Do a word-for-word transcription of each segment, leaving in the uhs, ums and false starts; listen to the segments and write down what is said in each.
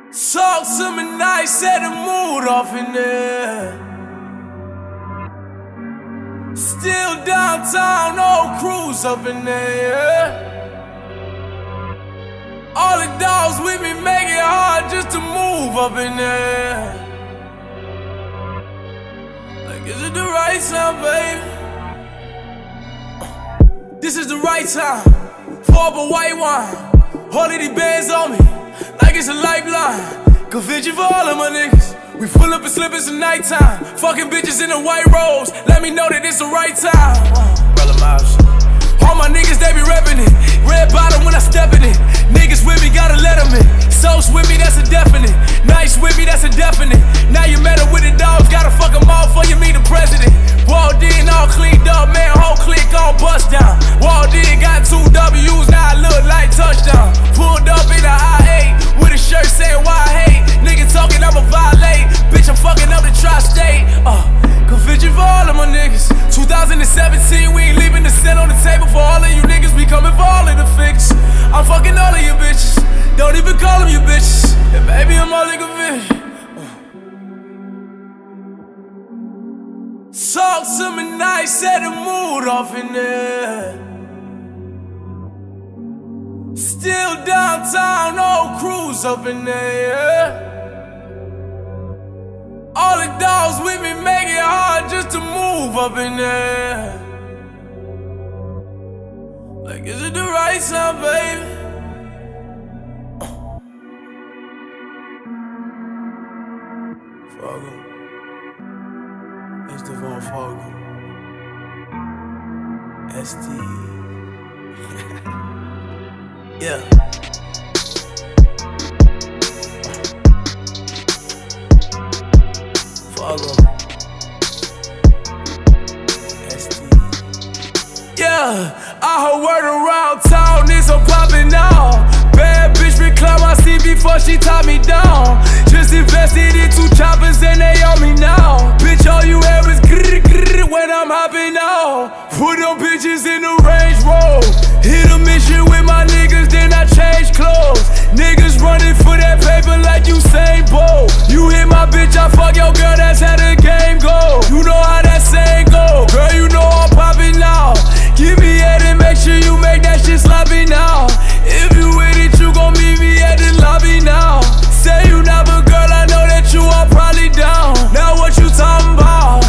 Talk to me nice, set the mood off in there. Still downtown, old crews up in there. All the dogs with me make it hard just to move up in there. Like, is it the right time, baby? This is the right time. Pour up a white wine. All of these bands on me, like it's a lifeline. Conviction for all of my niggas. We pull up and slip, it's a nighttime. Fucking bitches in the white robes. Let me know that it's the right time. Brother Miles. All my niggas, they be reppin' it. Red bottom when I step in it. Niggas with me, gotta let them in. Souls with me, that's a definite. Nice with me, that's a definite. Now you met up with the dogs, gotta fuck them all before you meet the president. Walled in, all cleaned up, man, whole clique all bust down. Walled in, got two W's, now I look like touchdown. Pulled up in a I eight with a shirt saying why I hate. Nigga talking, I'ma violate. Bitch, I'm fucking up the tri-state. Uh, conviction for all of my niggas. two thousand seventeen, we ain't leaving the cent on the table for all of you niggas. We coming for all of the fix. I'm fucking all of you bitches. Don't even call them you bitches. And baby, I'm all like a bitch. Talk to me nice, set the mood off in there. Still downtown, old crews up in there. All the dogs with me make it hard just to move up in there. Like, is it the right time, baby? Fargo. It's Devon Fargo. S T. Yeah. Fargo. S T. Yeah, I heard word around town, it's a poppin' now. Bad bitch recline my seat before she tie me down. Just invested in two choppers and they on me now. Bitch, all you hear is grrr grrr when I'm hopping out. Put them bitches in the Range Rover. Hit a mission with my niggas, then I change clothes. Niggas running for that paper like Usain Bolt. You hit my bitch, I fuck your girl, that's how the game go. You know how that saying go. Girl, you know I'm popping now. Give me head and make sure you make that shit sloppy now. If you with it, you gon' meet me at the lobby now. Say you not, but girl, I know that you are probably down. Now what you talking about?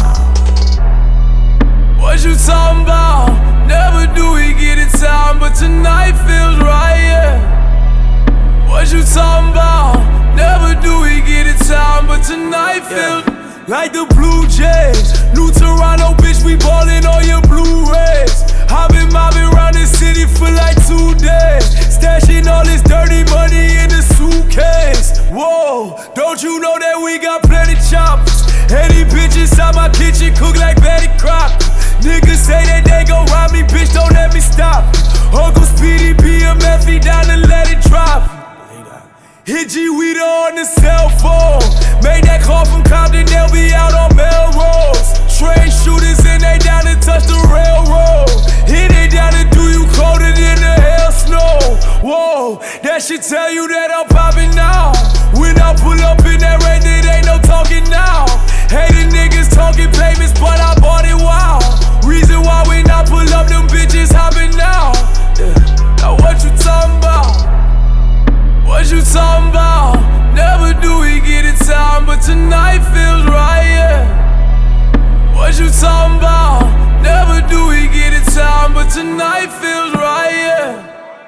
What you talking about? Never do we get it time, but tonight feels right, yeah. What you talking about? Never do we get it time, but tonight feels yeah. Like the Blue Jays. New Toronto, bitch, we ballin' on your Blu-rays. I've been mobbing around the city for like two days. Stashing all this dirty money in the suitcase. Whoa, don't you know that we got plenty choppers? Any bitch inside my kitchen cook like Betty Crocker. Niggas say that they gon' rob me, bitch, don't let me stop. Uncle Speedy B M F, he down and let it drop. Hit G Weeder on the cell phone. Made that call from Compton, they'll be out on Melrose. Train shooters and they down to touch the railroad. Hit it down and do you colder than the hell snow. Whoa, that should tell you that I'm popping now. When I pull up in that rain, it ain't no talking now. Hating niggas talking payments, but I bought it wow. Reason why we not pull up, them bitches hopping now. Yeah. Now what you talking about? What you talking about? Never do we get it time, but tonight feels right, yeah. What you talking about? Never do we get it time, but tonight feels right, yeah.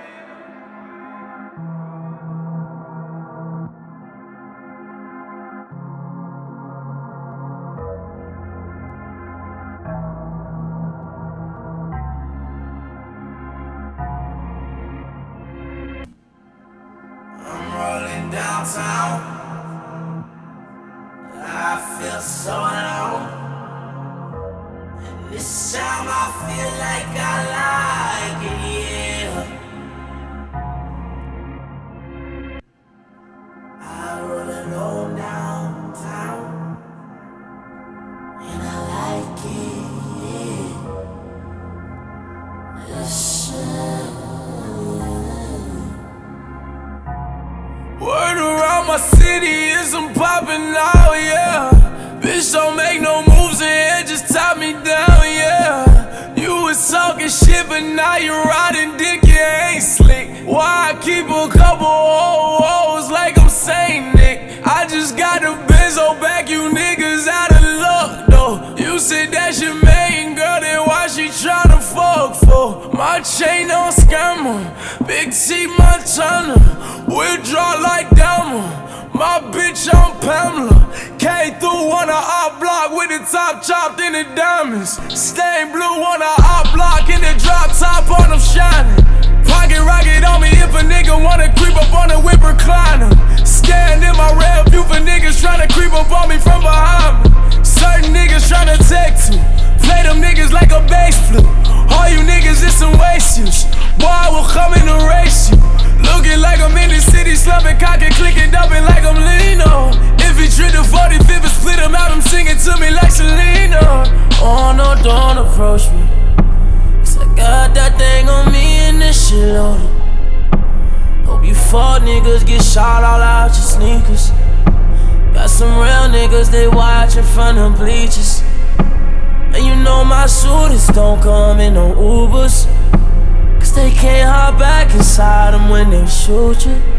Downtown, I feel so alone. And this time I feel like I like it, yeah. I roll alone downtown, and I like it, yeah. Listen. Word around my my city, it's some poppin' out, yeah. Bitch, don't make no moves in here, just top me down, yeah. You was talking shit, but now you riding dick, you ain't slick. Why I keep a couple old hoes like I'm Saint Nick? I just got the benzo back, you niggas out of luck, though. You said that's your main girl, then why she tryna fuck for? My chain on scammer, Big T Montana, we'll draw like Dama. My bitch on Pamela, came through on a op block with the top chopped in the diamonds. Stained blue on a op block in the drop top on them shining. Pocket rocket on me if a nigga wanna creep up on a whip recliner. Stand in my rear view for niggas tryna creep up on me from behind me. Certain niggas tryna text me, play them niggas like a bass flute. All you niggas is some wastius, boy I will come and erase you. Looking like I'm in the city, slumping, cocking, clicking, dumping like I'm Lino. If he tripped the forty-fifth and split him out, I'm singing to me like Selena. Oh no, don't approach me, 'cause I got that thing on me and this shit loaded. Hope you fuck niggas get shot all out your sneakers. Got some real niggas, they watch in front of bleachers. And you know my shooters don't come in no Ubers, 'cause they can't hop back inside them when they shoot you.